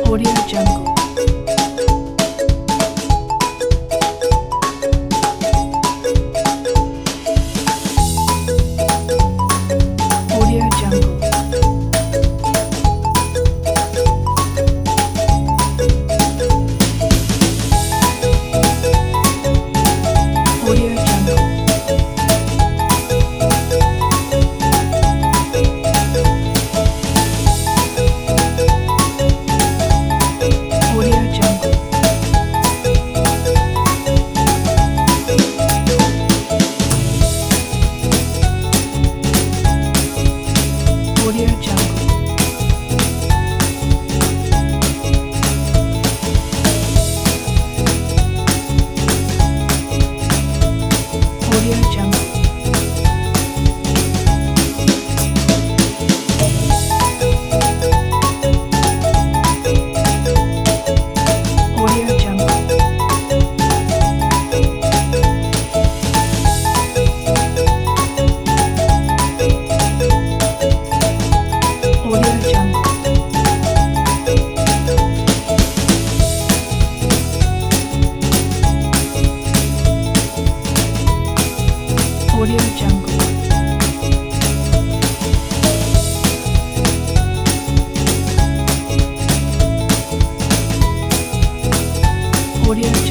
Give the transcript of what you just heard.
Audio Jungle. Audio Jungle. Audio Jungle. Audio Jungle. Audio Jungle. Audio Jungle. Audio Jungle. Audio Jungle. Audio Jungle. Audio